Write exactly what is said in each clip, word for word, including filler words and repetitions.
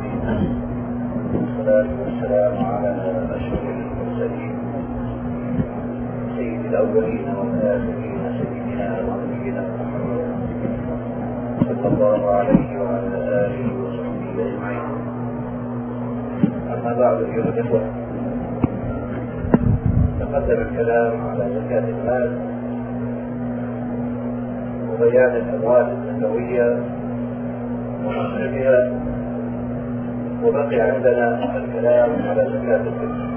والصلاة والسلام على أشرف المرسلين سيد الأولين والآخرين سيدنا ونبينا محمد صلى الله عليه وعلى آله وصحبه أجمعين. أما بعد أيها الإخوة، تقدم الكلام على زكاة المال وبيان الأموال الزكوية ومصرفها، وبقي عندنا الكلام على زكاة الفطر.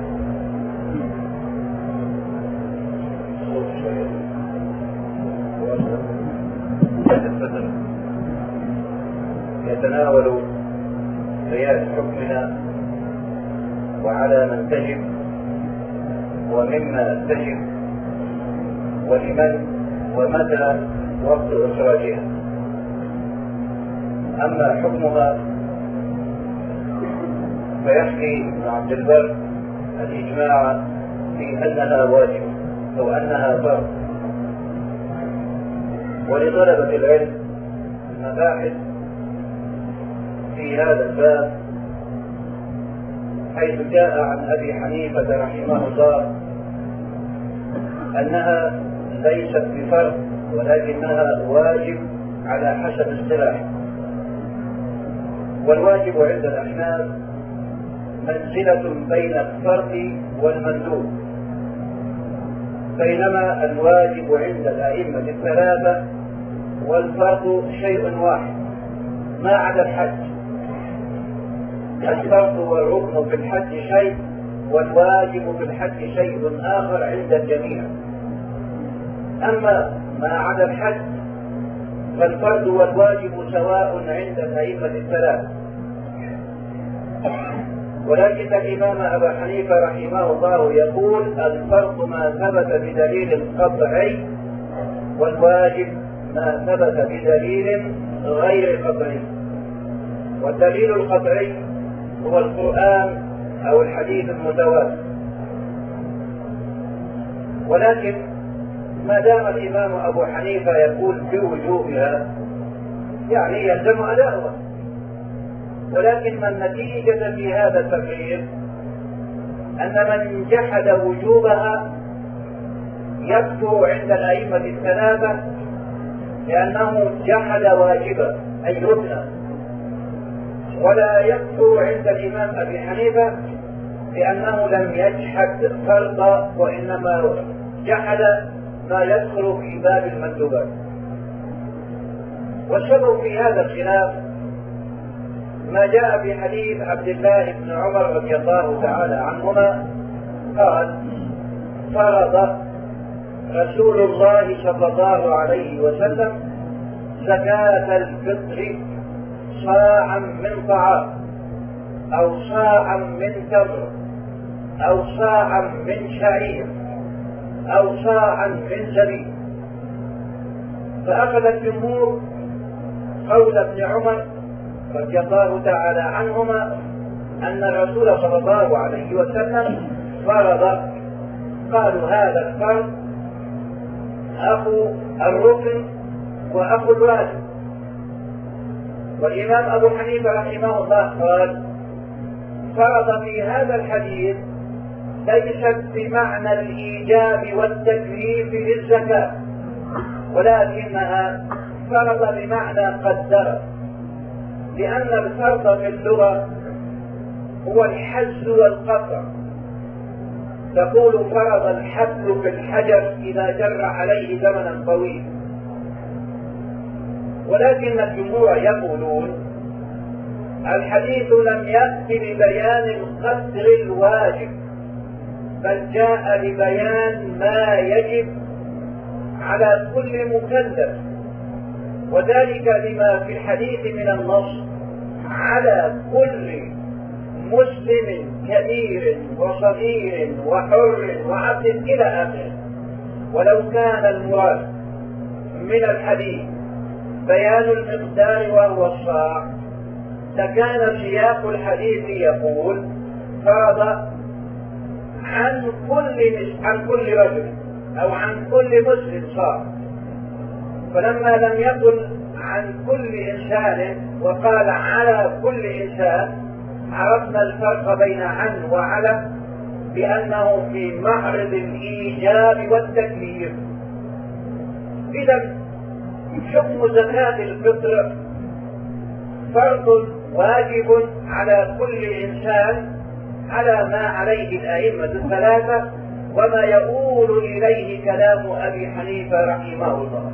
زكاة الفطر يتناول بيان حكمها وعلى من تجب ومما تجب ولمن ومتى وقت إخراجها. أما حكمها فيحكي ابن عبد البر الإجماع في أنها واجب أو أنها فرض، ولطلبة العلم مباحث في هذا الباب، حيث جاء عن أبي حنيفة رحمه الله أنها ليست بفرض ولكنها واجب على حسب اصطلاحه. والواجب عند الأحناف منزلة بين الفرض والمندوب، بينما الواجب عند الأئمة الثلاثة والفرض شيء واحد ما عدا الحج. الفرض والركن في الحج شيء، والواجب في الحج شيء آخر عند الجميع. أما ما عدا الحج فالفرض والواجب سواء عند الأئمة الثلاثة، ولكن الإمام أبا حنيفة رحمه الله يقول الفرض ما ثبت بدليل قطعي، والواجب ما ثبت بدليل غير قطعي. والدليل القطعي هو القرآن أو الحديث المتواتر. ولكن ما دام الإمام أبو حنيفة يقول بوجوبها يعني يلزم أداؤها، ولكن ما النتيجة في هذا التفريق؟ أن من جحد وجوبها يكفر عند الأئمة الثلاثة لأنه جحد واجبا أي ركنا، ولا يكفر عند الإمام أبي حنيفة لأنه لم يجحد فرضا وإنما جحد ما يدخل في باب المندوبات. والسبب في هذا الخلاف ما جاء في حديث عبد الله بن عمر رضي الله تعالى عنهما قال فرض رسول الله صلى الله عليه وسلم زكاة الفطر صاعا من طعام أو صاعا من تمر أو صاعا من شعير أو صاعا من زبيب. فأخذ الجمهور قول ابن عمر رضي الله تعالى عنهما أن الرسول صلى الله عليه وسلم فرض. قالوا هذا الفرض أخو الركن وأخو الواجب. والإمام أبو حنيفة رحمه الله قال فرض في هذا الحديث ليست بمعنى الإيجاب والتكليف للزكاة، ولكنها فرض بمعنى قدر، لأن الفرض في اللغة هو الحز والقطع. تقول فرض الحبل في الحجر إذا جر عليه زمنا طويل. ولكن الجمهور يقولون الحديث لم يأتي لبيان القدر الواجب، بل جاء لبيان ما يجب على كل مكلف، وذلك لما في الحديث من النص على كل مسلم كبير وصغير وحر وعبد إلى آخره. ولو كان المراد من الحديث بيان المقدار وهو الصاع لكان سياق الحديث يقول فرض عن كل عن كل رجل أو عن كل مسلم صاع. فلما لم يقل عن كل إنسان وقال على كل إنسان عرفنا الفرق بين عن وعلى بأنه في معرض الإيجاب والتكليف. إذا حكم زكاة الفطر فرض واجب على كل إنسان على ما عليه الأئمة الثلاثة وما يؤول إليه كلام أبي حنيفة رحمه الله.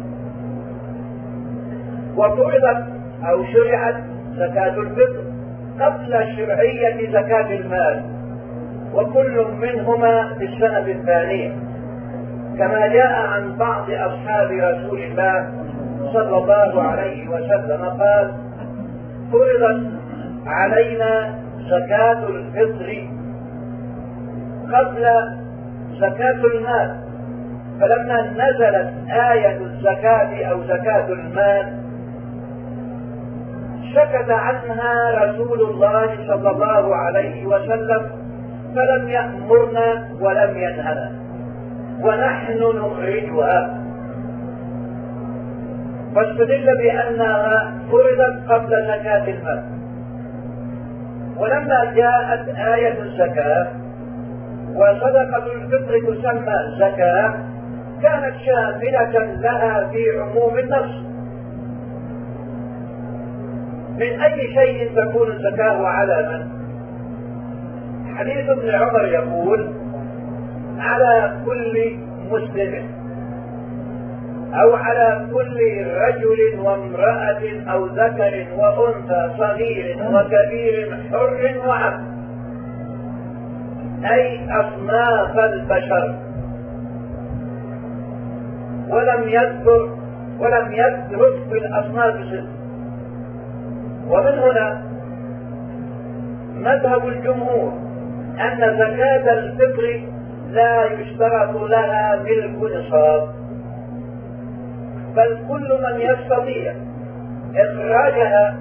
وفرضت أو شرعت زكاة الفطر قبل شرعية زكاة المال، وكل منهما في السنة الثانية، كما جاء عن بعض أصحاب رسول الله صلى الله عليه وسلم قال: فرضت علينا زكاة الفطر قبل زكاة المال، فلما نزلت آية الزكاة أو زكاة المال سكت عنها رسول الله صلى الله عليه وسلم، فلم يأمرنا ولم ينهنا، ونحن نخرجها، فاستدل بأنها فرضت قبل زكاة المال. ولما جاءت آية الزكاة وصدقة الفطر تسمى زكاة كانت شاملة لها في عموم النص. من أي شيء تكون الزكاة على من؟ حديث ابن عمر يقول: على كل مسلم أو على كل رجل وامرأة أو ذكر وأنثى صغير وكبير حر وعبد، أي أصناف البشر، ولم يذكر ولم يذكر في الأصناف ست. ومن هنا مذهب الجمهور أن زكاة الفطر لا يشترط لها ملك نصاب، بل كل من يستطيع إخراجها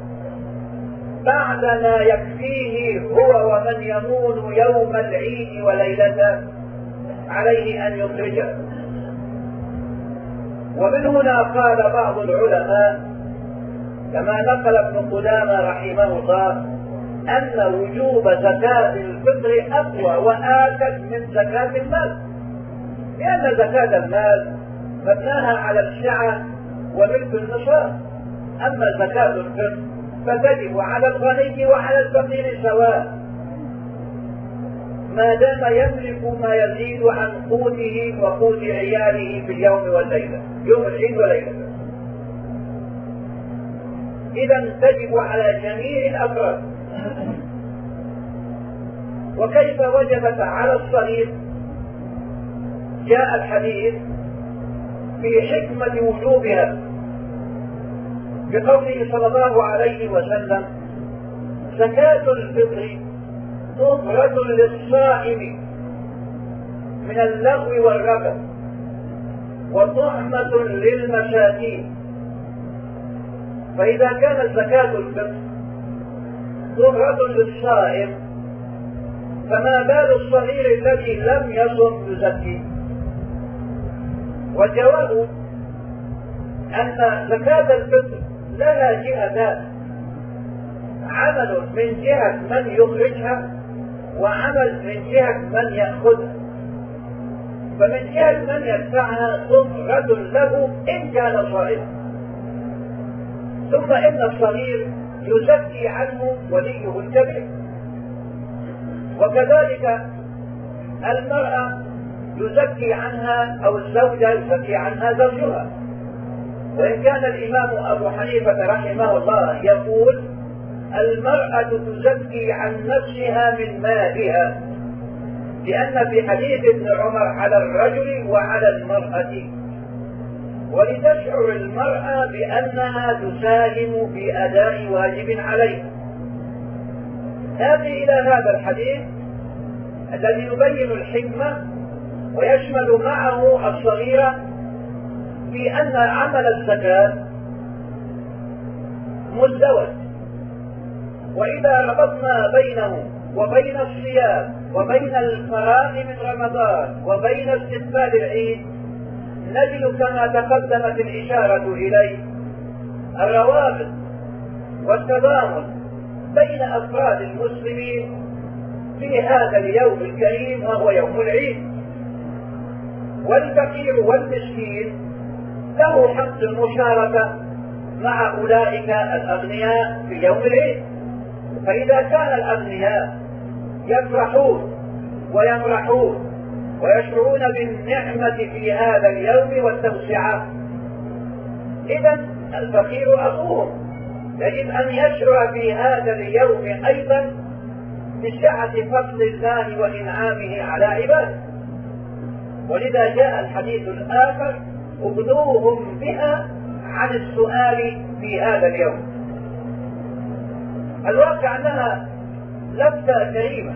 بعد ما يكفيه هو ومن يمون يوم العيد وليلته عليه أن يخرجها. ومن هنا قال بعض العلماء كما نقل ابن قدامة رحمه الله أن وجوب زكاة الفطر أقوى وآكد من زكاة المال، لأن زكاة المال مبناها على السعة وملك النصاب، أما زكاة الفطر فتجب على الغني وعلى الفقير سواء ما دام يملك ما يزيد عن قوته وقوت عياله في اليوم والليلة، يوم العيد وليلته. إذا تجب على جميع الأفراد. وكيف وجبت على الصغير؟ جاء الحديث في حكمة وجوبها بقوله صلى الله عليه وسلم: زكاة الفطر طهرة للصائم من اللغو والرفث وطعمة للمساكين. فإذا كانت زكاة الفطر طهرة للصائم فما بال الصغير الذي لم يصم يزكي؟ والجواب أن زكاة الفطر لها جهتان: عمل من جهة من يخرجها وعمل من جهة من يأخذها. فمن جهة من يدفعها طهرة له إن كان صائما، ثم إن الصغير يزكي عنه وليه الكبير، وكذلك المرأة يزكي عنها أو الزوجة يزكي عنها زوجها. وإن كان الإمام أبو حنيفة رحمه الله يقول: المرأة تزكي عن نفسها من مالها، لأن في حديث ابن عمر على الرجل وعلى المرأة، ولتشعر المرأة بأنها تساهم في أداء واجب عليها. هذه إلى هذا الحديث الذي يبين الحكمة ويشمل معه الصغيرة في أن عمل الزكاة مزدوج، وإذا ربطنا بينه وبين الصيام وبين الفراغ من رمضان وبين استقبال العيد نجد كما تقدمت الإشارة إليه الروابط والتضامن بين أفراد المسلمين في هذا اليوم الكريم وهو يوم العيد. والفقير والمسكين له حق المشاركة مع أولئك الأغنياء في يوم العيد. فإذا كان الأغنياء يفرحون ويمرحون ويشعرون بالنعمة في هذا اليوم والتوسعة، إذا الفقير أخوهم يجب أن يشعر في هذا اليوم أيضا بسعة فضل الله وإنعامه على عباده. ولذا جاء الحديث الآخر: اغنوهم بها عن السؤال في هذا اليوم. الواقع أنها لفتة كريمة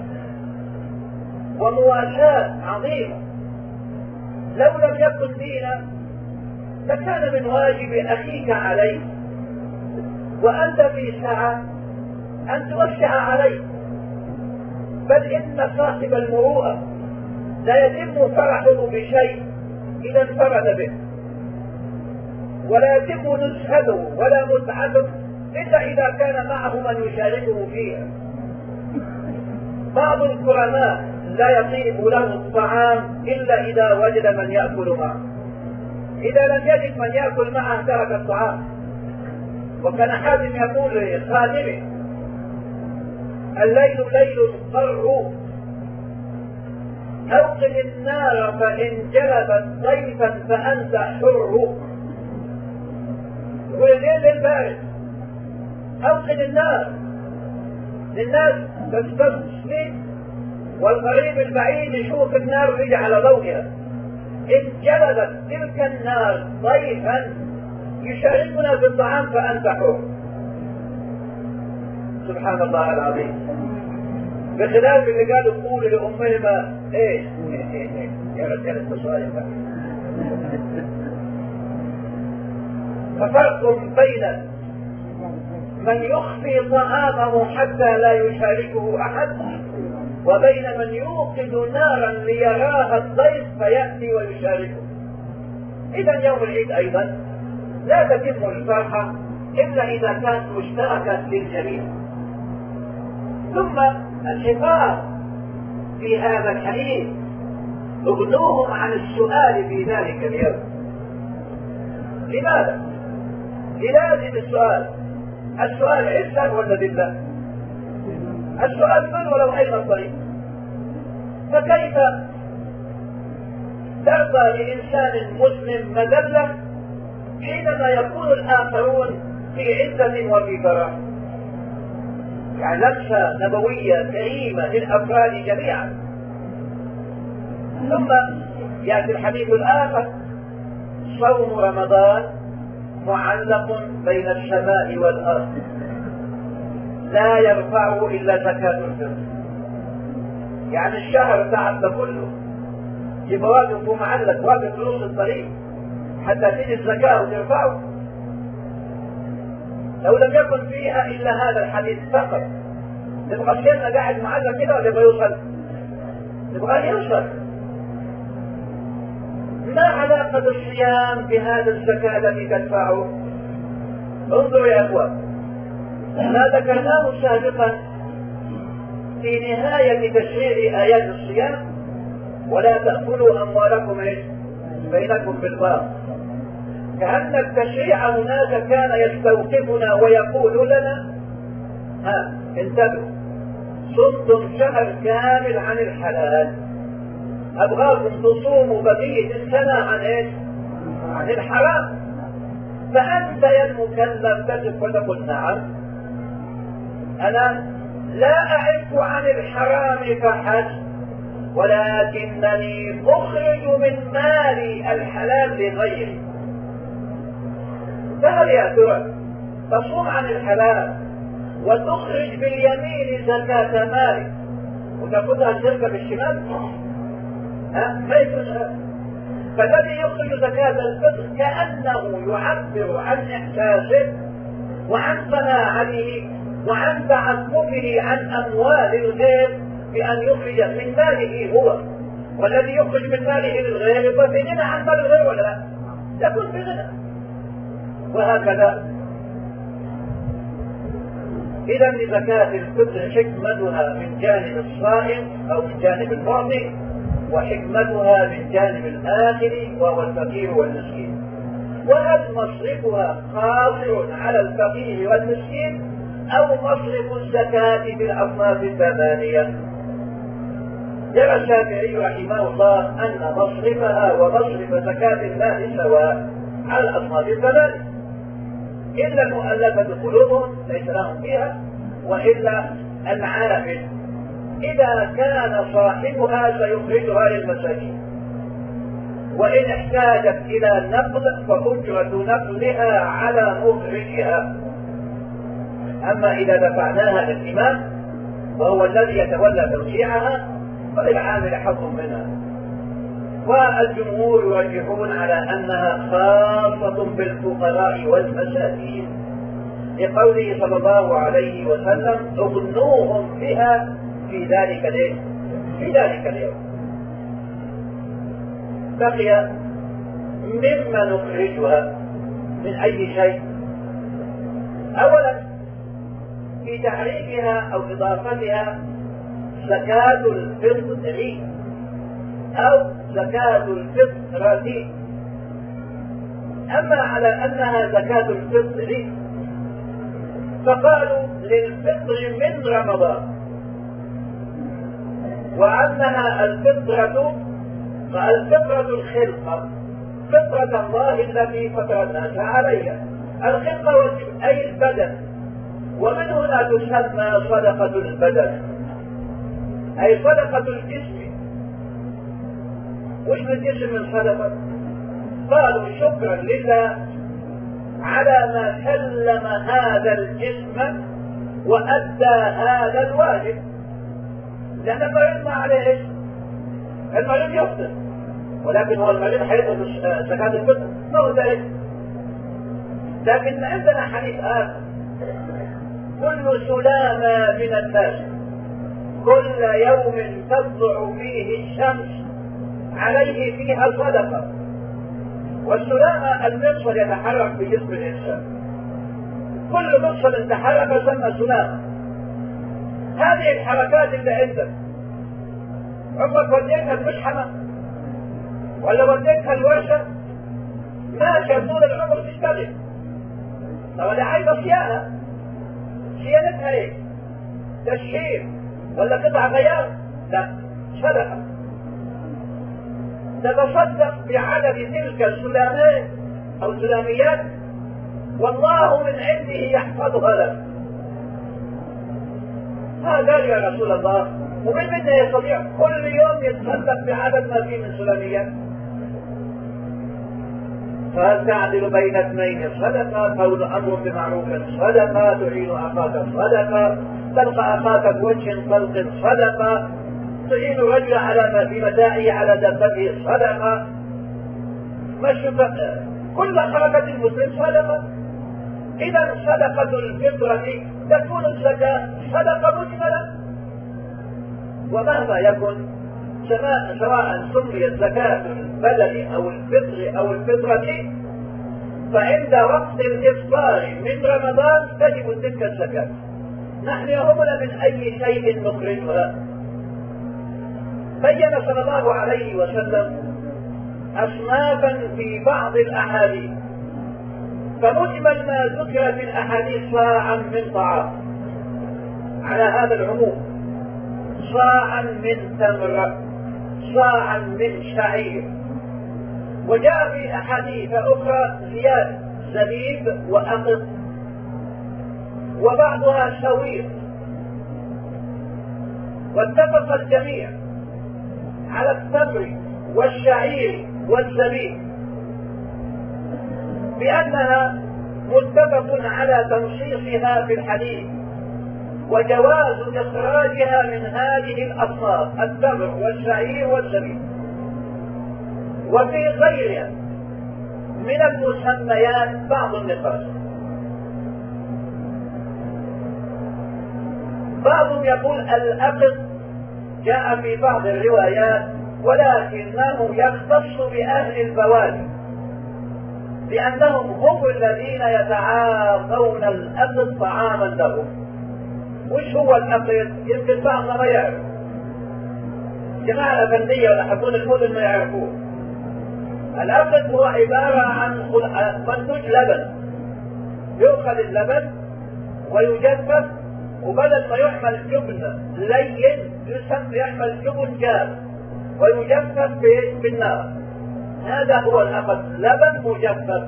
ومواساة عظيمة. لو لم يكن دينا لكان من واجب أخيك عليك وأنت في سعة أن توسع عليه. بل إن صاحب المروءة لا يتم فرحه بشيء إذا انفرد به، ولا يتم نزهته ولا متعته إلا إذا كان معه من يشاركه فيها. بعض الكرماء لا يطيب له الطعام إلا إذا وجد من يأكل معه، إذا لم يجد من يأكل معه ترك الطعام. وكان حازم يقول لخادمه: الليل ليل الضر، أوقد النار فإن جلبت ضيفا فأنت حر. يقول الليل للبارد، أوقد النار للناس تستسلم، والغريب البعيد يشوف النار ويجي على ضوئها. إن جلبت تلك النار ضيفا يشاركنا في الطعام فأنت حر. سبحان الله العظيم. بخلاف اللي قالوا قولوا لأمهما ايش يا رجال التصالح. ففرق بين من يخفي طعامه حتى لا يشاركه أحد وبين من يوقد نارا ليراها الضيف فيأتي ويشاركه. إذا يوم العيد أيضا لا تتم الفرحة إلا إذا كانت مشتركة للجميع. ثم الحفاظ في هذا الحديث: اغنوهم عن السؤال في ذلك اليوم. لماذا؟ للازم السؤال. السؤال عزة ولا ذلة؟ السؤال من ولو أين الطريق. فكيف ترضى لإنسان مسلم مذلة حينما يكون الآخرون في عزة وفي فرح؟ يعني لمسة نبوية كريمة للأفراد جميعا. ثم يأتي الحديث الآخر: صوم رمضان معلق بين السماء والأرض لا يرفعه إلا زكاة الفطر. يعني الشهر تعب كله يبقى واقف ومعلق واقف في نص الطريق حتى تيجي الزكاة وترفعه. لو لم يكن فيها إلا هذا الحديث فقط نبغى الشيخ قاعد معلق كده ولا يبغى يوصل؟ نبغى يوصل. ما علاقة الصيام بهذا الزكاة التي تدفعه؟ انظروا يا أخوان ما ذكرناه سابقا في نهاية تشريع آيات الصيام: ولا تأكلوا أموالكم بينكم بالباطل. كأن التشريع هناك كان يستوقفنا ويقول لنا: ها انتبهوا، صمتم شهر كامل عن الحلال، أبغاكم تصوموا بقية السنة عن ايش؟ عن الحرام. فأنت يا المكلف تجب وتقول: نعم أنا لا أعف عن الحرام فحسب، ولكنني أخرج من مالي الحلال لغيري. فهل يا ترى تصوم عن الحلال وتخرج باليمين زكاة مالك وتأخذها الشركة بالشمال؟ ها ما يكون هذا. فالذي يخرج زكاة الفطر كأنه يعبر عن إحساسه وعن قناعته وعن تعففه عن أموال الغير بأن يخرج من ماله هو. والذي يخرج من ماله للغير يبقى في غنى عن مال الغير ولا لا؟ يكون في غنى. وهكذا. إذا لزكاة الفطر حكمتها من جانب الصائم أو من جانب المعطي، وحكمتها من جانب الآخر وهو الفقير والمسكين. وهل مصرفها قاصر على الفقير والمسكين أو مصرف الزكاة في الأصناف الثمانية؟ يرى الشافعي رحمه الله أن مصرفها ومصرف زكاة المال سواء على الأصناف الثمانية، إلا المؤلفة قلوبهم ليس لهم فيها، وإلا العامل إذا كان صاحبها سيخرجها للمساكين، وإن احتاجت إلى نقل فأجرة نقلها على مخرجها. أما إذا دفعناها للإمام وهو الذي يتولى توزيعها فللعامل حظ منها. والجمهور يرجحون على أنها خاصة بالفقراء والمساكين لقوله صلى الله عليه وسلم اغنوهم بها في ذلك اليوم في ذلك اليوم. بقي مما نخرجها من أي شيء. أولا في تعريفها أو إضافتها زكاة الفطر أو زكاة الفطرة. أما على أنها زكاة الفطر فقالوا للفطر من رمضان، وأنها الفطرة فالفطرة الخلقة، فطرة الله التي فطر الناس عليها، الخلقة أي البدن، ومن هنا تسمى صدقة البدن أي صدقة الجسم. وش الجسم من صدقة؟ قالوا شكرا لله على ما سلم هذا الجسم وأدى هذا الواجب، لأن المريض ما عليه إيش؟ المريض يفطر، ولكن هو المريض حيطلب زكاة الفطر ما هو ذلك. لكن عندنا حديث آخر: كل سلامة من الناس كل يوم تطلع فيه الشمس عليه فيها صدقة. والسلامة المفصل يتحرك في جسم الإنسان، كل مفصل تحرك يسمى سلامة. هذه الحركات اللي عندك عمرك وديتها المشحمة ولا وديتها الورشة ماشية طول العمر تشتغل، طبعا عايزة صيانة، صيانتها ايه؟ تشحيم ولا قطع غيار؟ لا، صدقة. تتصدق بعدد تلك السلامات او سلاميات والله من عنده يحفظها لك. هذا قال يا رسول الله ومن منا يستطيع كل يوم يتصدق بعدد ما فيه من سلاميات؟ فهل تعدل بين اثنين صدقة؟ قول امر بمعروف صدقة، تعين اخاك صدقة، تلقى اخاك بوجه طلق صدقة، تعين الرجل على ما في متاعه على دابته صدقة، مشي كل حركة المسلم صدقة. إذا صدقة الفطرة تكون الزكاة صدقة مجملة، ومهما يكن سواء سميت زكاة البدن أو الفطر أو الفطرة فعند وقت الإفطار من رمضان تجب تلك الزكاة. نحن يهمنا من أي شيء نخرجها. بين صلى الله عليه وسلم أصنافا في بعض الأحاديث، فمجمل ما ذكر في الأحاديث صاعا من طعام على هذا العموم، صاعا من تمر، صاعا من شعير، وجاء في أحاديث أخرى زيادة زبيب وأقط، وبعضها سويق. واتفق الجميع على التمر والشعير والزبيب بأنها متفق على تنصيصها في الحديث وجواز إخراجها من هذه الأصناف التمر والشعير والزبيب. وفي غيرها من المسميات بعض النقاش. بعضهم يقول الأقط جاء في بعض الروايات ولكنه يختص بأهل البوادي، لأنهم هم الذين يتعاطون الأكل طعاما لهم. وش هو الأكل؟ يمكن بعضنا ما يعرف، جماعة الأفندية ولا حكون المدن ما يعرفوه. الأكل هو عبارة عن منتوج لبن، يؤخذ اللبن ويجفف، وبدل ما يعمل جبن لين يسمى يعمل جبن جاف ويجفف بالنار. هذا هو الأكل، لبن مجفف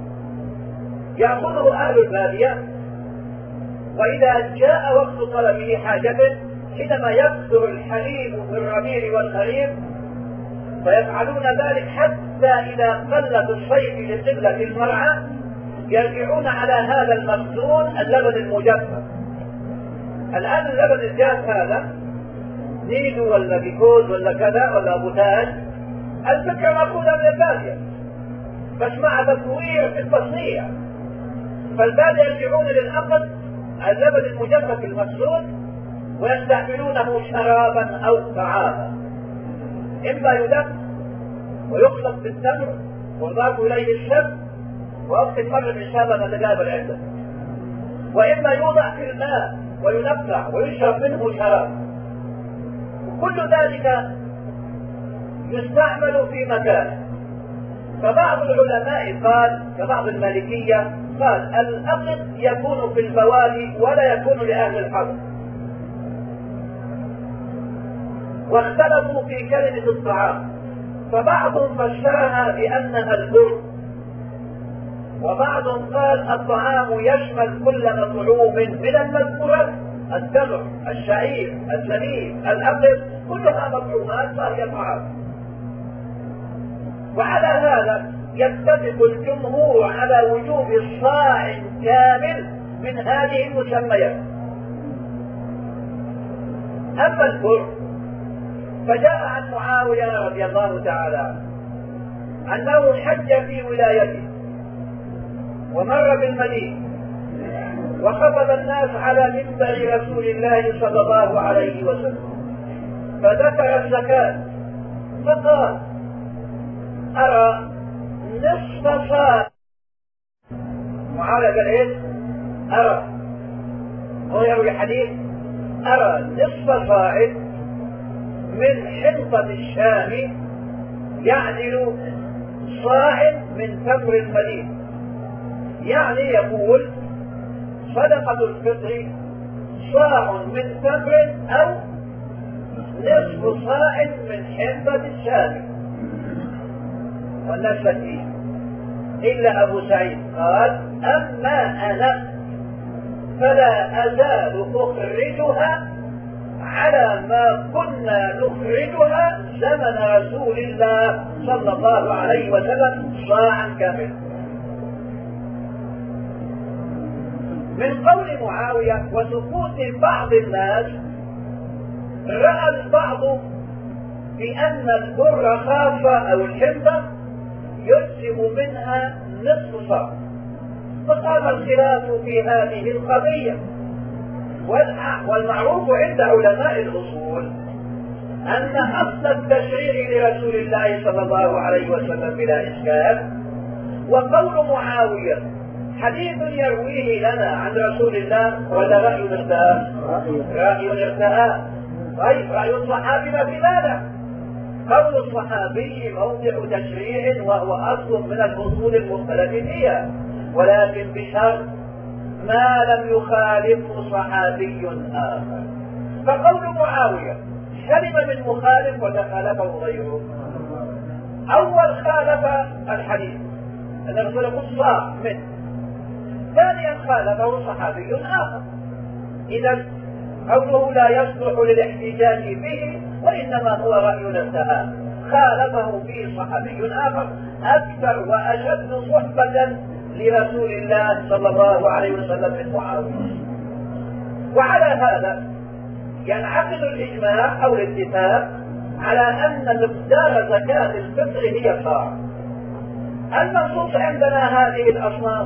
يأخذه أهل البادية، وإذا جاء وقت طلبه حاجته حينما يكثر الحليب في الربيع والخريف فيفعلون ذلك حتى إذا قلت الصيف لقلة المرعى يرجعون على هذا المخزون اللبن المجفف. الآن اللبن الجاف هذا نيدو ولا بيكوز ولا كذا ولا أبو تاج، الفكرة مأخوذة من البادية بس مع تطوير في التصنيع، فالبادية يرجعون للأقل اللبن المجفف المخزون ويستعملونه شرابا أو طعاما، إما يدق ويخلط بالتمر ويضاف إليه الشب ووقت المغرب إن شاء الله نتقابل عنده، وإما يوضع في الماء وينقع ويشرب منه شراب. وكل ذلك يستعمل في مكان. فبعض العلماء قال كبعض المالكية قال الأقط يكون في البوادي ولا يكون لأهل الحرب، واختلفوا في كلمة الطعام، فبعضهم فسرها بأنها البر، وبعضهم قال الطعام يشمل كل مطعوم من المذكورات، التمر، الشعير، الزبيب، الأقط، كلها مطعومات فهي طعام. وعلى هذا يتفق الجمهور على وجوب صاع كامل من هذه المسميات. أما البر فجاء عن معاوية رضي الله تعالى عنه أنه حج في ولايته ومر بالمدينة وخطب الناس على منبر رسول الله صلى الله عليه وسلم، فذكر الزكاة فقال أرى نصف صاع. معاوية قال إيه؟ أرى، هو يروي حديث أرى نصف صاع من حنطة الشام يعدل صاع من تمر المدينة، يعني يقول صدقة الفطر صاع من تمر أو نصف صاع من حنطة الشام. والناس فيه إلا أبو سعيد قال أما أنا فلا أزال أخرجها على ما كنا نخرجها زمن رسول الله صلى الله عليه وسلم صاعا كاملا. من قول معاوية وسكوت بعض الناس رأى البعض بأن البر خاصة أو الحنطة يجزم منها نصف صاع، فقام الخلاف في هذه القضية. والمعروف عند علماء الأصول أن أصل التشريع لرسول الله صلى الله عليه وسلم بلا إشكال، وقول معاوية حديث يرويه لنا عن رسول الله ولا رأي ارتاء؟ رأي ارتاء. طيب رأي الصحابي في ماذا؟ قول الصحابي موضع تشريع وهو أصل من الأصول المختلف فيها، ولكن بشرط ما لم يخالفه صحابي آخر. فقول معاوية سلم من مخالف وتخالفه غيره. أول خالف الحديث أن الرسول يقول صاع منه، ثانيا خالفه صحابي آخر. إذا قوله لا يصلح للاحتجاج به وإنما هو رأي السهام، خالفه فيه صحابي آخر أكثر وأشد صحبة لرسول الله صلى الله عليه وسلم من معاوية. وعلى هذا ينعقد الإجماع أو الاتفاق على أن مقدار زكاة الفطر هي صاع. المنصوص عندنا هذه الأصناف،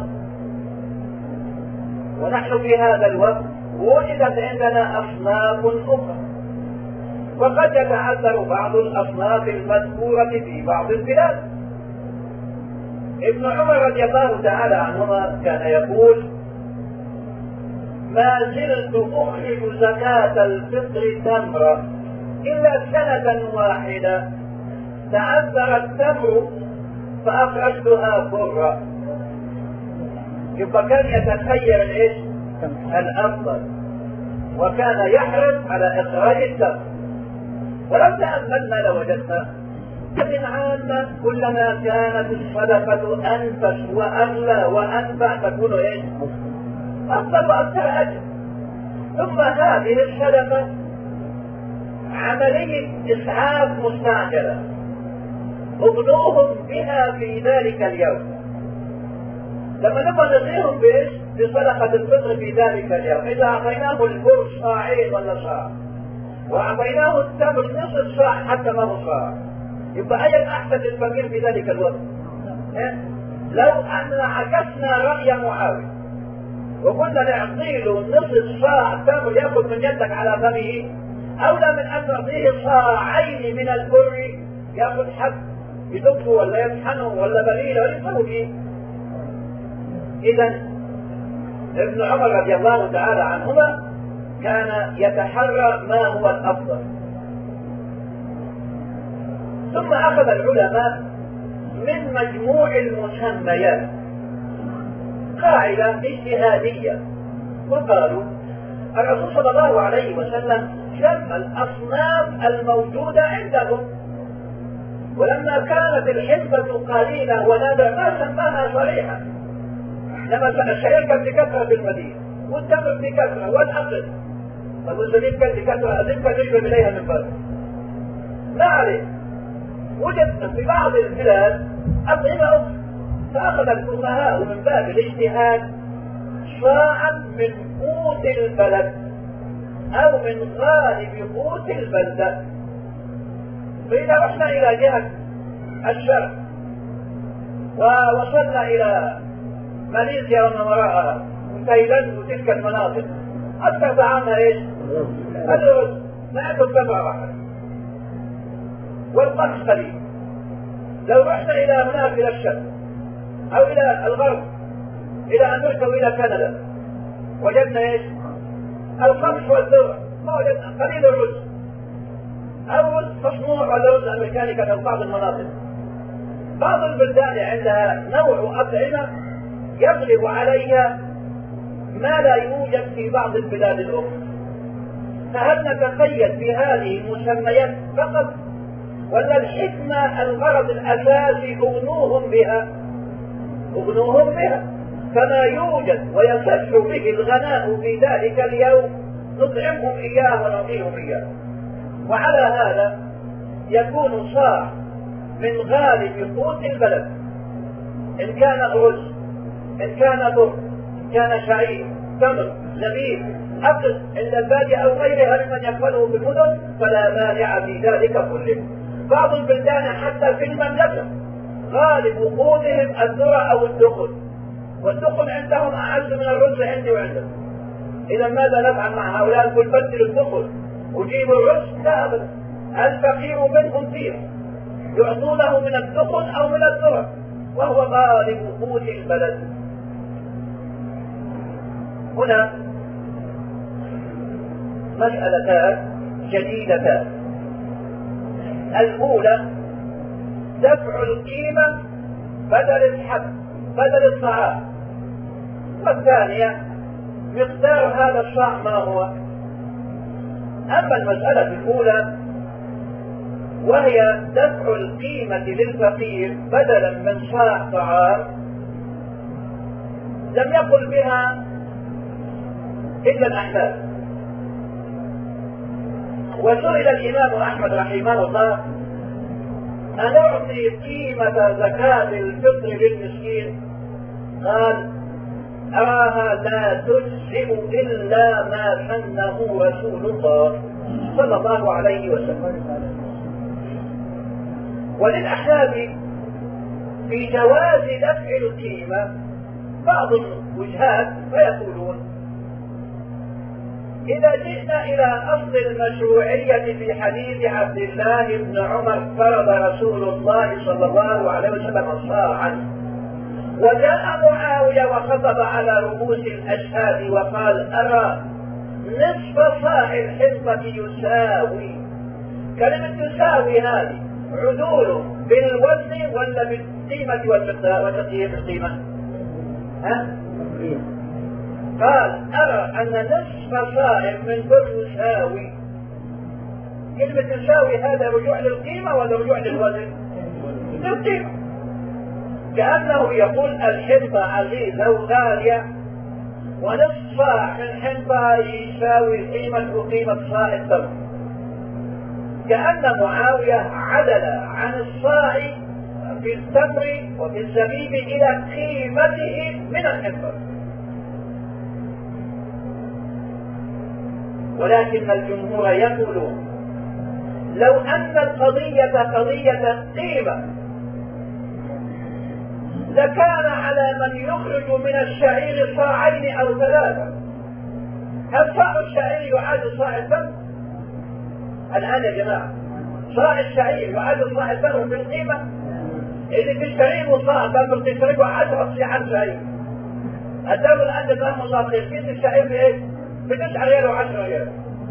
ونحن في هذا الوقت وجدت عندنا أصناف أخرى. وقد يتعذر بعض الأصناف المذكورة في بعض البلاد. ابن عمر رضي الله تعالى عنهما كان يقول: ما زلت أخرج زكاة الفطر تمرة إلا سنة واحدة تعذر التمر فأخرجتها برة. يبقى كان يتخير الايش؟ الأفضل، وكان يحرص على إخراج التمر. ولو تأملنا لوجدنا أن عامة كلما كانت الصدقة أنفس وأغلى وأنفع تكون ايش؟ أفضل وأكثر أجر. ثم هذه الصدقة عملية إسعاف مستعجلة، اغنوهم بها في ذلك اليوم. لما نبغى نغنيهم بايش؟ بصدقة الفطر في ذلك اليوم. إذا أعطيناه البر صاعين ولا صاع، وأعطيناه التمر نصف صاع حتى ما هو صاع، يبقى أي الأحسن للفقير في ذلك الوقت؟ لو أن عكسنا رأي معاوية وقلنا نعطيه نصف صاع تمر يأخذ من يدك على فمه، أولى من أن نعطيه صاعين من البر يأخذ حب يدقه ولا يطحنه ولا بليله ويدخله فيه. إذا ابن عمر رضي الله تعالى عنهما كان يتحرى ما هو الأفضل. ثم أخذ العلماء من مجموع المسميات قاعدة اجتهادية، وقالوا الرسول صلى الله عليه وسلم سمى الأصناف الموجودة عندهم، ولما كانت الحنبة قليلة ونادر ما سماها صريحا. لما الشعير كان بكثرة في المدينة، والتمر بكثرة، والأقل طب والزبيب كان بكثرة، الزبيب كان يجلب إليها من بره. ما عليه، وجد في بعض البلاد أطعمة أخرى، فأخذ الفقهاء من باب الاجتهاد صاعا من قوت البلد أو من غالب قوت البلدة. فإذا رحنا إلى جهة الشرق ووصلنا إلى ماليزيا وما وراءها وتايلاند وتلك المناطق، أكثر طعامها إيش؟ الرز، نأكل سبعة واحد، والقمح قليل. لو رحنا إلى هناك إلى الشرق أو إلى الغرب إلى أمريكا وإلى كندا وجدنا إيش؟ القمح والذرة، ما وجدنا قليل الرز، أو رز مصنوع ولا رز أمريكاني كان في بعض المناطق. بعض البلدان عندها نوع أطعمة يغلب عليها ما لا يوجد في بعض البلاد الأخرى. فهل نتقيد بهذه المسميات فقط، ولا الحكمة الغرض الأساسي أغنوهم بها؟ أغنوهم بها كما يوجد ويصح به الغناء في ذلك اليوم، نطعمهم إياه ونعطيهم إياه. وعلى هذا يكون صاع من غالب قوت البلد، إن كان رز، إن كان بر، إن كان شعير، تمر، زبيب، أقل عند البادية أو غيرها ممن يقبله في المدن، فلا مانع في ذلك كله. بعض البلدان حتى في المملكة غالب قوتهم الذرة أو الدخن، والدخن عندهم أعز من الرز عندي وعندهم. إذا ماذا نفعل مع هؤلاء؟ نقول بدلوا الدخن وجيبوا الرز؟ لا أبدا، الفقير منهم فيه يعطونه من الدخن أو من الذرة، وهو غالب قوت البلد. هنا مسألتان جديدتان. الأولى دفع القيمة بدل الحب بدل الطعام، والثانية مقدار هذا الصاع ما هو. أما المسألة الأولى وهي دفع القيمة للفقير بدلا من صاع طعام، لم يقل بها إلا الأحناف. وسئل الإمام أحمد رحمه الله أن أعطي قيمة زكاة الفطر للمسكين؟ قال: أراها لا تجزئ إلا ما سنه رسول الله صلى الله عليه وسلم. وللأحناف في جواز دفع القيمة بعض الوجهات، فيقولون إذا جئنا إلى أصل المشروعية في حديث عبد الله بن عمر فرض رسول الله صلى الله عليه وسلم صاعا، وجاء معاوية وخطب على رؤوس الأشهاد وقال أرى نصف صاع الحنطة يساوي. كلمة تساوي هذه عدول بالوزن ولا بالقيمة والمقدار وتقييم القيمة؟ ها؟ قال أرى أن نصف صاع من كل يساوي. كلمة يساوي هذا رجوع للقيمة ولا رجوع للوزن؟ للقيمة. كأنه يقول الحنطة عزيزة وغالية، ونصف صاع من حنطة يساوي قيمة وقيمة صاع التمر. كأن معاوية عدل عن الصاع في التمر وفي الزبيب إلى قيمته من الحنطة. ولكن الجمهور يقولون لو أن القضية قضية قيمة لكان على من يخرج من الشعير صاعين أو ثلاثة. هل صاع الشعير يعاد صاع التمر؟ الآن يا جماعة صاع الشعير يعاد صاع التمر بالقيمة؟ إذا تشتريه صاع تمر تشتريه عشرة صاعات شعير. الدولة الآن جزاهم الله خير كيس الشعير بإيش؟ بتسعة ريال وعشرة ريال.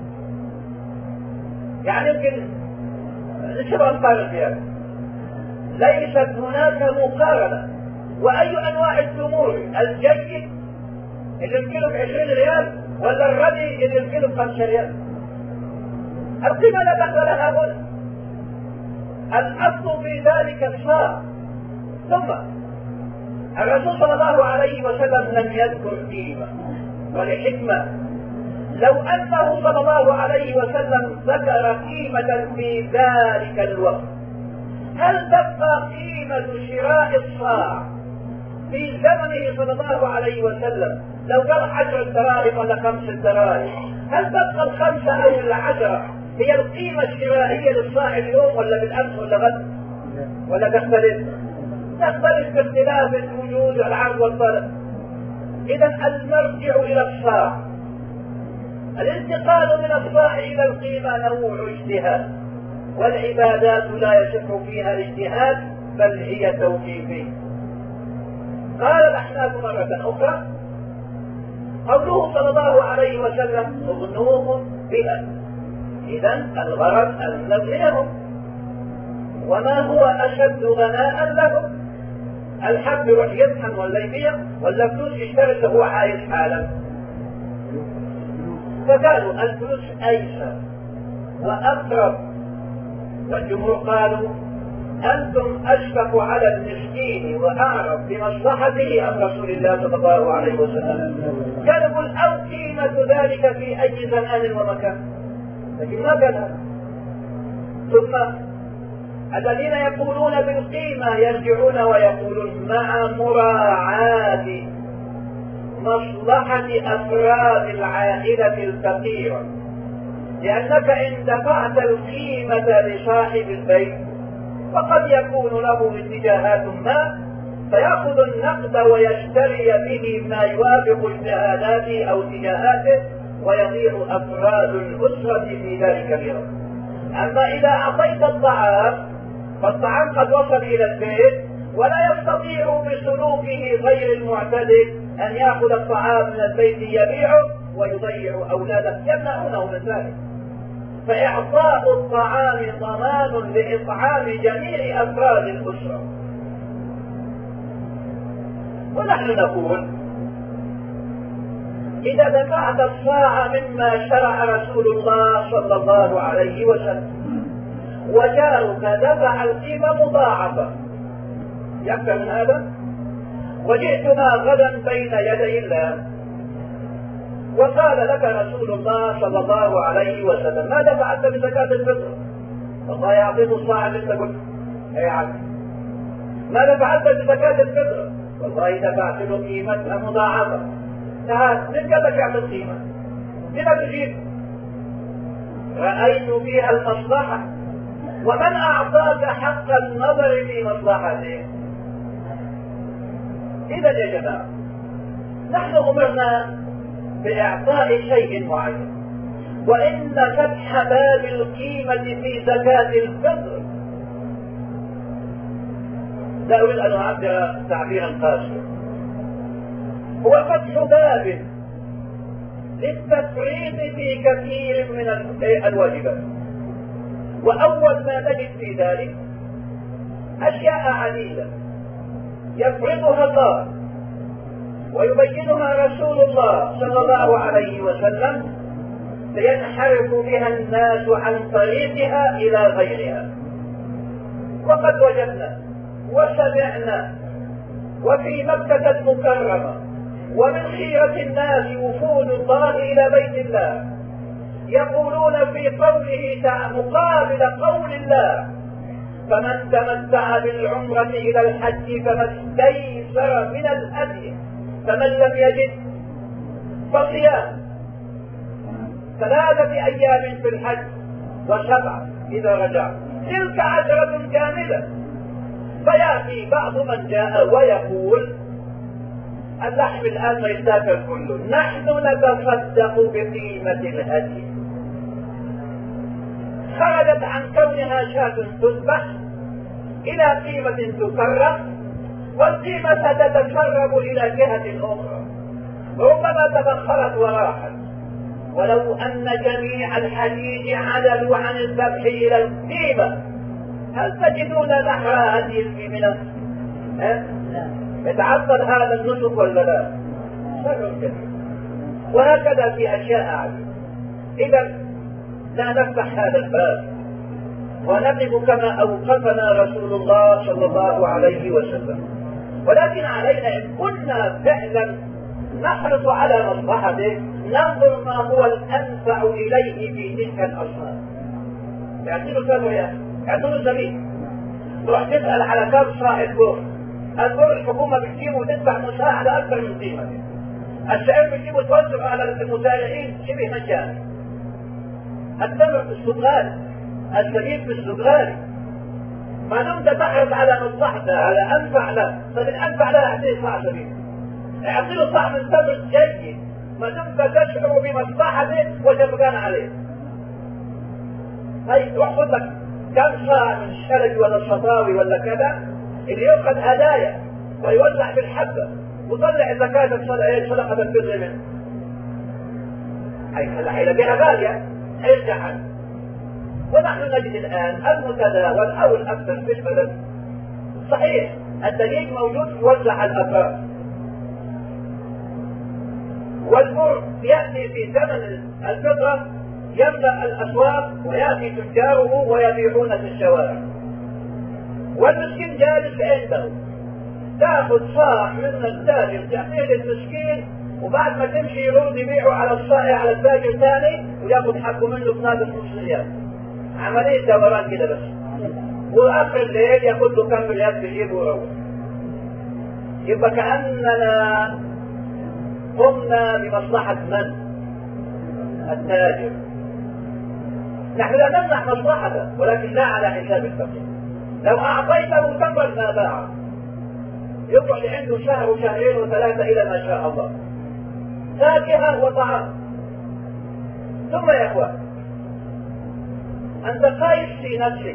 يعني يمكن شبه القارن فيها. ليست هناك مقارنة. وأي أنواع التمور الجيد اللي الكيلو بعشرين ريال ولا الردي اللي الكيلو بخمسة ريال؟ القيمة لا دخل لها هنا. الأصل في ذلك الصاع. ثم الرسول صلى الله عليه وسلم لم يذكر قيمة ولحكمة. لو أنه صلى الله عليه وسلم ذكر قيمة في ذلك الوقت هل تبقى قيمة شراء الصاع في زمنه صلى الله عليه وسلم لو قال عشر دراهم ولا خمس دراهم؟ هل تبقى الخمسة أو العشرة هي القيمة الشرائية للصاع اليوم ولا بالأمس ولا غد؟ ولا تختلف؟ تختلف باختلاف الوجود والعرض والطلب. إذا المرجع إلى الصاع. الانتقال من الصاع إلى القيمة نوع اجتهاد، والعبادات لا يصح فيها الاجتهاد بل هي توقيفية. قال الأحناف مرة أخرى قوله صلى الله عليه وسلم اغنوهم بها، إذا الغرض أن نغنيهم. وما هو أشد غناء لهم؟ الحب يروح يطحن ولا يبيع ولا فلوس يشتري اللي هو عايز حالا؟ فقالوا الفلوس أيسر وأقرب. والجمهور قالوا أنتم أشفق على المسكين وأعرف بمصلحته أم رسول الله صلى الله عليه وسلم؟ كان يقول أو قيمة ذلك في أي زمان ومكان، لكن ما قال. ثم الذين يقولون بالقيمة يرجعون ويقولون مع مراعاة مصلحة أفراد العائلة الفقيرة، لأنك إن دفعت القيمة لصاحب البيت فقد يكون له اتجاهات ما فيأخذ النقد ويشتري به ما يوافق اجتهاداته أو اتجاهاته ويضيع أفراد الأسرة في ذلك اليوم. أما إذا أعطيت الطعام فالطعام قد وصل إلى البيت ولا يستطيع بسلوكه غير المعتدل أن يأخذ الطعام من البيت يبيعه ويضيع أولاده، يمنعونه من ذلك. فإعطاء الطعام ضمان لإطعام جميع أفراد الأسرة. ونحن نقول إذا دفعت الصاع مما شرع رسول الله صلى الله عليه وسلم وجارك دفع القيمة مضاعفة يكفي من هذا؟ وجئتنا غدا بين يدي الله وقال لك رسول الله صلى الله عليه وسلم ماذا فعلت بزكاة الفطر؟ والله يعطيه الصاع اللي انت قلت يا عبد. ماذا فعلت بزكاة الفطر؟ والله دفعت له قيمتها مضاعفة. تعال من قال لك اعطي القيمة؟ لما تجيب؟ رأيت فيها المصلحة. ومن أعطاك حق النظر في مصلحته؟ إذا يا جماعة نحن أمرنا بإعطاء شيء معين، وإن فتح باب القيمة في زكاة الفطر، لا أريد أن أعبر تعبيرا قاسيا، هو فتح باب للتفريط في كثير من الواجبات. وأول ما نجد في ذلك أشياء عديدة يفرضها الله ويبينها رسول الله صلى الله عليه وسلم لينحرف بها الناس عن طريقها إلى غيرها. وقد وجدنا وسمعنا وفي مكة المكرمة ومن خيرة الناس وفود الله إلى بيت الله يقولون في قوله تعالى مقابل قول الله: فمن تمتع بالعمرة إلى الحج فما استيسر من الهدي، فمن لم يجد فصيام ثلاثة أيام في الحج وسبعة إذا رجع، تلك عشرة كاملة. فيأتي بعض من جاء ويقول: اللحم الآن ما يستاكل كله، نحن نتصدق بقيمة الهدي. خرجت عن كونها شاة تذبح إلى قيمة تكرر، والقيمة ستتسرب إلى جهة أخرى، ربما تبخرت وراحت. ولو أن جميع الحديث عدلوا عن الذبح إلى القيمة، هل تجدون نحر هذه القيمة؟ يتعطل هذا النسك ولا لا؟ شر كثير. وهكذا في أشياء عديدة. إذا لا نفتح هذا الباب ونقف كما أوقفنا رسول الله صلى الله عليه وسلم، ولكن علينا إن كنا فعلا نحرص على مصلحته ننظر ما هو الأنفع إليه في تلك الأصناف. يعطيله كم يا يعطيله زميل، تروح تسأل على كم صاع البر، البر الحكومة بتجيبه وتدفع مساعدة أكثر من قيمته، الشعير بتجيبه وتوزع على المزارعين شبه مجاني، التمر في السوق غالي، الزبيب في السوق غالي. ما دمت تحرص على مصلحته على أنفع له، فالأنفع له يعطيه صاع زبيب، يعطيه صاع من تمر جيد، ما دمت تشعر بمصلحته وتبقان عليه. هاي تروح خذ لك كم صاع من الشرج ولا الشطاوي ولا كذا اللي يؤخذ هدايا ويوزع بالحبة وطلع زكاة صدقة الفطر منه. حيلاقيها غالية حيرجع عنه. ونحن نجد الآن المتداول أو الأكثر في البلد صحيح الدقيق موجود يوزع على الأفراد، والبر يأتي في ثمن الفطرة يملأ الأسواق ويأتي تجاره ويبيعون في الشوارع، والمسكين جالس عنده تأخذ صاع من التاجر تعطيه للمسكين، وبعد ما تمشي يرد يبيعه على الصائع على التاجر الثاني وياخذ حقه منه بناقص نص ريال. عملية دوران كده بس، وآخر الليل ياخذ له كم ريال بيجيبه ويروح. يبقى كأننا قمنا بمصلحة من؟ التاجر. نحن لا نمنع مصلحته ولكن لا على حساب الفقير. لو أعطيته تمرا ما باع يقعد عنده شهر وشهرين وثلاثة إلى ما شاء الله، فاكهة وطعام. ثم يا إخوان أنت قايس في نفسك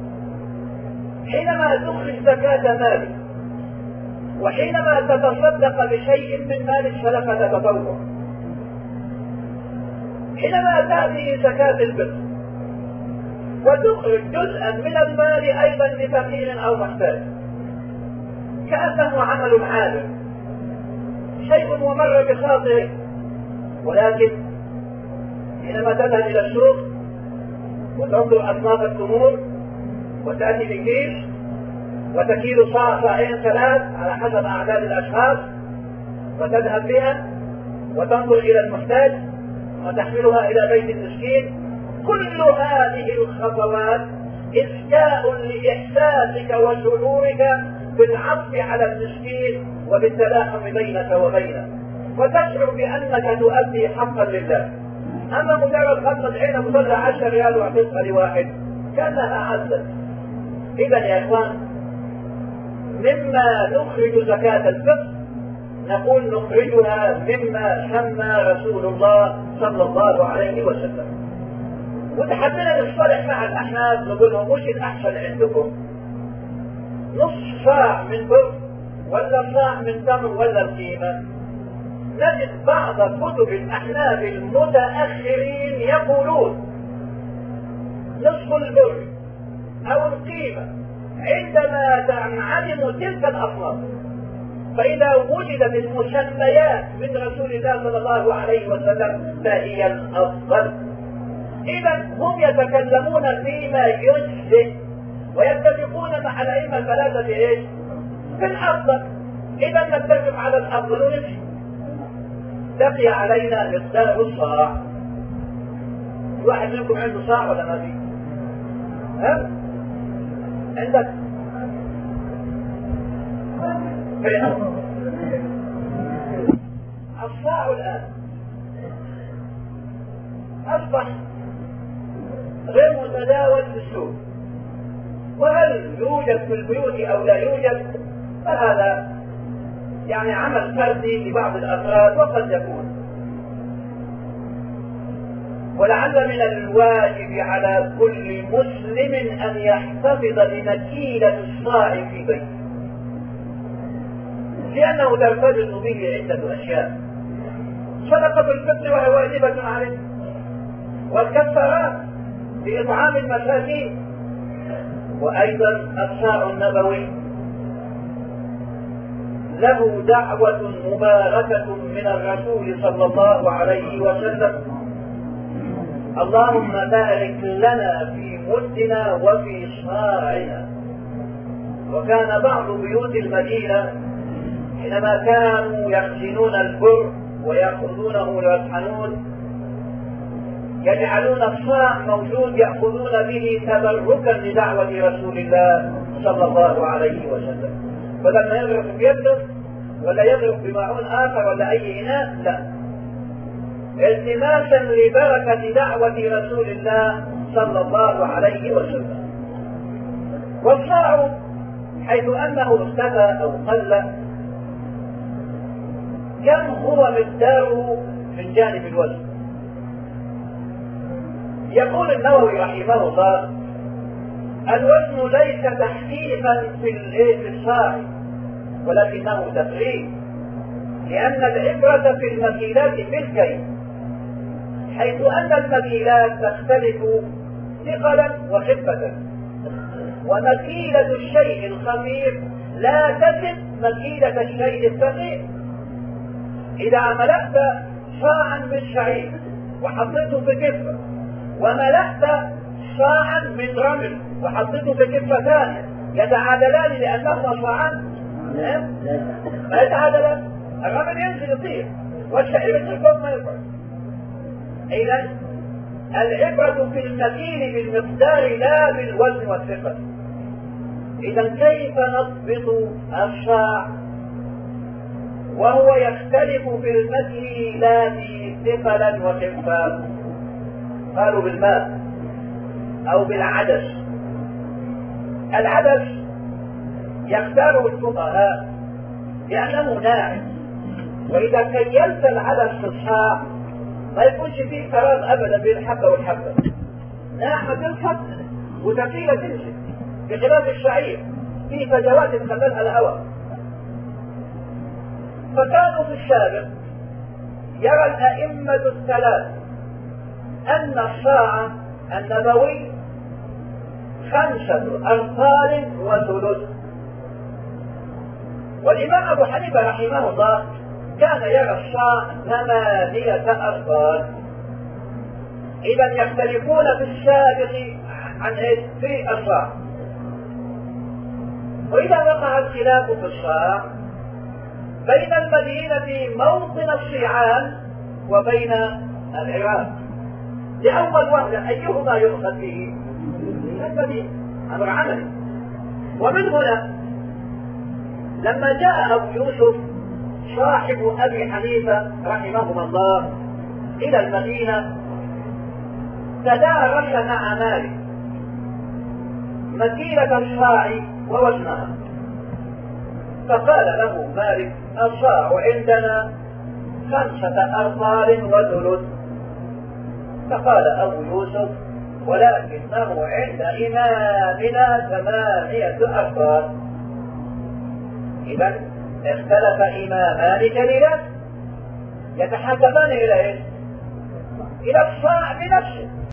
حينما تخرج زكاة مالك وحينما تتصدق بشيء من مالك صدقة تطوع، حينما تأتي زكاة الفطر وتخرج جزءا من المال أيضا لفقير أو محتاج كأنه عمل عادل، شيء ممر بخاطرك. ولكن حينما تذهب إلى السوق وتنظر أصناف التمور وتأتي بكيس وتكيل صاع صاعين ثلاث على حسب أعداد الأشخاص وتذهب بها وتنظر إلى المحتاج وتحملها إلى بيت المسكين، كل هذه الخطوات إزكاء لإحساسك وشعورك بالعطف على المسكين وبالتلاحم بينك وبينه، وتشعر بأنك تؤدي حقا لله. أما مجرد خطة عينك وطلع عشر ريال واعطيتها لواحد كأنها عزت. إذا يا إخوان مما نخرج زكاة الفطر نقول نخرجها مما سمى رسول الله صلى الله عليه وسلم. وتحبنا نصطلح مع الأحناف نقول لهم وش الأحسن عندكم؟ نصف صاع من بر ولا صاع من تمر ولا القيمة؟ نجد بعض كتب الأحناف المتأخرين يقولون نصف البر أو القيمة عندما تنعدم تلك الأصناف، فإذا وجدت المسميات من رسول الله صلى الله عليه وسلم فهي الأفضل. إذا هم يتكلمون فيما يشبه ويتفقون مع الأئمة الثلاثة إيش؟ في الأفضل. إذا نتفق على الأفضل ونمشي. بقي علينا مقدار الصاع. واحد منكم عنده صاع ولا ما فيه؟ ها؟ عندك؟ الصاع الآن أصبح غير متداول في السوق، وهل يوجد في البيوت أو لا يوجد؟ فهذا يعني عمل فردي لبعض الأفراد وقد يكون، ولعل من الواجب على كل مسلم أن يحتفظ بمكيلة الصاع في بيته، لأنه ترتبط به عدة أشياء. صدقة الفطر وهي واجبة عليه، والكفارات بإطعام المساكين، وأيضا الصاع النبوي له دعوة مباركة من الرسول صلى الله عليه وسلم: اللهم بارك لنا في مدنا وفي صاعنا. وكان بعض بيوت المدينة حينما كانوا يخزنون البر ويأخذونه ويطحنون يجعلون الصاع موجود يأخذون به تبركا لدعوة رسول الله صلى الله عليه وسلم. فلما يغرق بيده ولا يغرق بماعون آخر ولا أي إناء، لا، التماسا لبركة دعوة رسول الله صلى الله عليه وسلم. والصاع حيث أنه اختفى أو قل، كم هو مقداره من جانب الوزن؟ يقول النووي رحمه الله: الوزن ليس تحقيقا في الصاع ولكنه تقريب، لأن العبرة في المكيلات بالكيل، حيث أن المكيلات تختلف ثقلا وخفة، ومكيلة الشيء الخفيف لا تجد مكيلة الشيء الثقيل. إذا ملأت صاعا من شعير وحطيته في كفة، وملأت صاعا من رمل وحطيته في كفة ثانية، يتعادلان لأنهما صاعان؟ ما يتعادلان. الرمل ينزل يطير والشعير ينزل فوق ما يفعل. إذا العبرة في المكيل بالمقدار لا بالوزن والثقل. إذا كيف نضبط الصاع وهو يختلف في المكيلات ثقلا وخفة؟ قالوا بالماء أو بالعدس. العدس يختاره الفقهاء لأنه ناعم، وإذا كيلت العدس في الصاع ما يكونش فيه فراغ أبدا بين الحبة والحبة، ناعمة تنحط وثقيلة تنزل، بخلاف الشعير فيه فجوات تخللها الهواء. فكانوا في السابق يرى الأئمة الثلاث أن الصاع النبوي خمسة أرطال وثلث، والإمام أبو حنيفة رحمه الله كان يرى الصاع ثمانية أرطال. إذا يختلفون في السابق عن في الصاع. وإذا وقع الخلاف في الصاع بين المدينة موطن الصيعان وبين العراق، لأول وهلة أيهما يؤخذ به؟ المدينة، أمر عملي. ومن هنا لما جاء أبو يوسف صاحب أبي حنيفة رحمهما الله إلى المدينة تدارس مع مالك مكيلة الصاع ووزنها، فقال له مالك: الصاع عندنا خمسة أرطال وثلث. فقال أبو يوسف ولكنه عند إمامنا ثمانية أرطال. إذا اختلف إمامان جليلان يتحدثان إلى إيه؟ إلى الصاع بنفسه.